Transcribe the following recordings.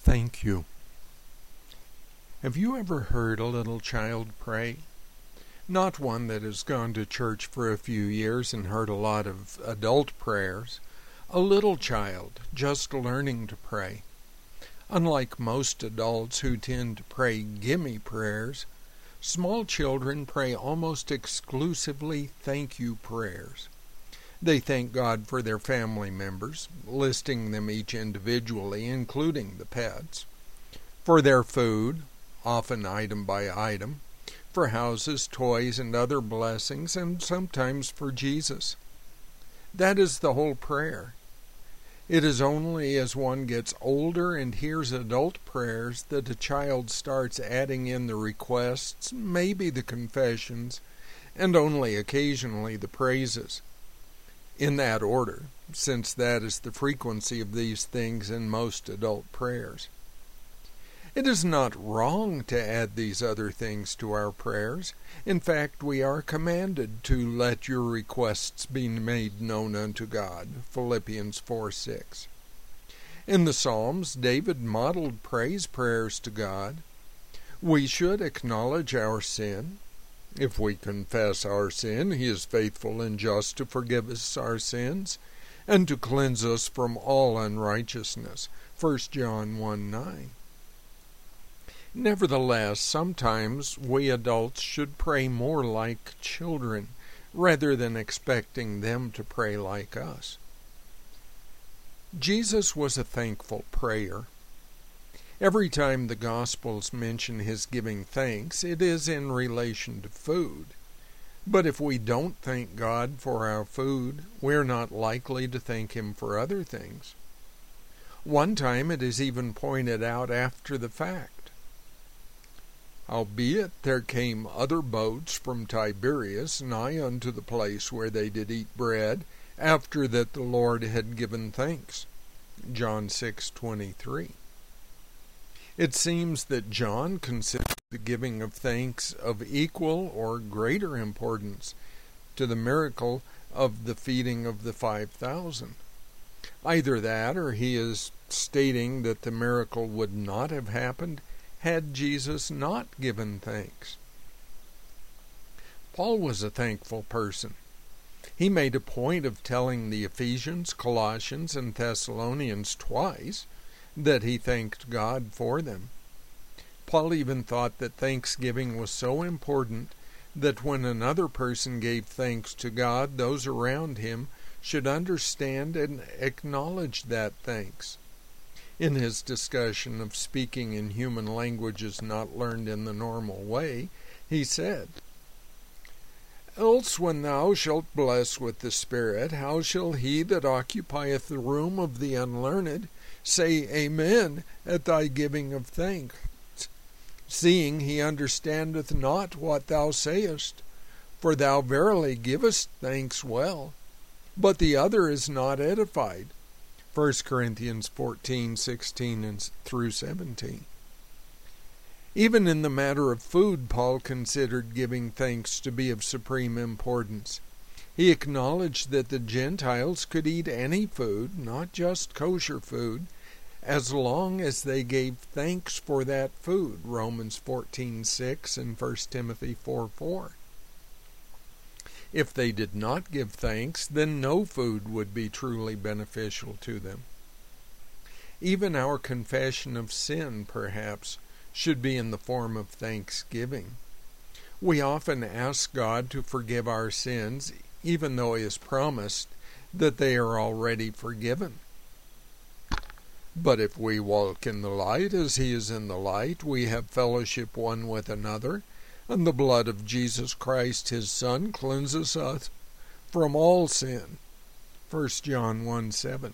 Thank you. Have you ever heard a little child pray? Not one that has gone to church for a few years and heard a lot of adult prayers. A little child just learning to pray. Unlike most adults who tend to pray gimme prayers, small children pray almost exclusively thank you prayers. They thank God for their family members, listing them each individually, including the pets, for their food, often item by item, for houses, toys, and other blessings, and sometimes for Jesus. That is the whole prayer. It is only as one gets older and hears adult prayers that a child starts adding in the requests, maybe the confessions, and only occasionally the praises. In that order, since that is the frequency of these things in most adult prayers. It is not wrong to add these other things to our prayers. In fact, we are commanded to let your requests be made known unto God, Philippians 4:6. In the Psalms, David modeled praise prayers to God. We should acknowledge our sin. If we confess our sin, He is faithful and just to forgive us our sins and to cleanse us from all unrighteousness, 1 John 1:9. Nevertheless, sometimes we adults should pray more like children, rather than expecting them to pray like us. Jesus was a thankful prayer. Every time the Gospels mention His giving thanks, it is in relation to food. But if we don't thank God for our food, we're not likely to thank Him for other things. One time it is even pointed out after the fact. Howbeit there came other boats from Tiberias nigh unto the place where they did eat bread, after that the Lord had given thanks. John 6:23. It seems that John considered the giving of thanks of equal or greater importance to the miracle of the feeding of the 5,000. Either that, or he is stating that the miracle would not have happened had Jesus not given thanks. Paul was a thankful person. He made a point of telling the Ephesians, Colossians, and Thessalonians twice that he thanked God for them. Paul even thought that thanksgiving was so important that when another person gave thanks to God, those around him should understand and acknowledge that thanks. In his discussion of speaking in human languages not learned in the normal way, he said, Else when thou shalt bless with the Spirit, how shall he that occupieth the room of the unlearned say Amen at thy giving of thanks, seeing he understandeth not what thou sayest? For thou verily givest thanks well, but the other is not edified. 1 Corinthians 14:16 through 17. Even in the matter of food, Paul considered giving thanks to be of supreme importance. He acknowledged that the Gentiles could eat any food, not just kosher food, as long as they gave thanks for that food, Romans 14:6 and 1 Timothy 4:4. If they did not give thanks, then no food would be truly beneficial to them. Even our confession of sin, perhaps, should be in the form of thanksgiving. We often ask God to forgive our sins, even though He has promised that they are already forgiven. But if we walk in the light as He is in the light, we have fellowship one with another, and the blood of Jesus Christ, His Son, cleanses us from all sin. 1 John 1:7.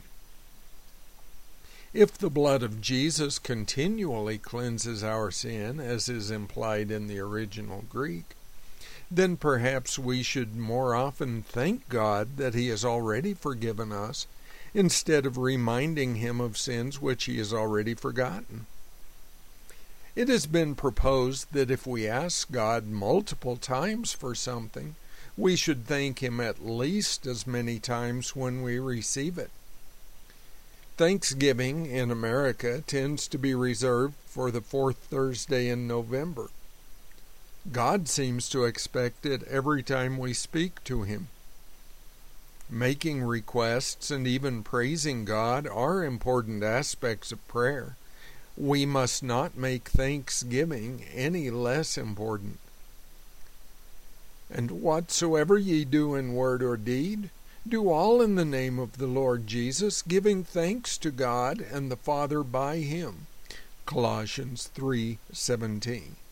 If the blood of Jesus continually cleanses our sin, as is implied in the original Greek, then perhaps we should more often thank God that He has already forgiven us, instead of reminding Him of sins which He has already forgotten. It has been proposed that if we ask God multiple times for something, we should thank Him at least as many times when we receive it. Thanksgiving in America tends to be reserved for the fourth Thursday in November. God seems to expect it every time we speak to Him. Making requests and even praising God are important aspects of prayer. We must not make thanksgiving any less important. And whatsoever ye do in word or deed, do all in the name of the Lord Jesus, giving thanks to God and the Father by Him. Colossians 3:17.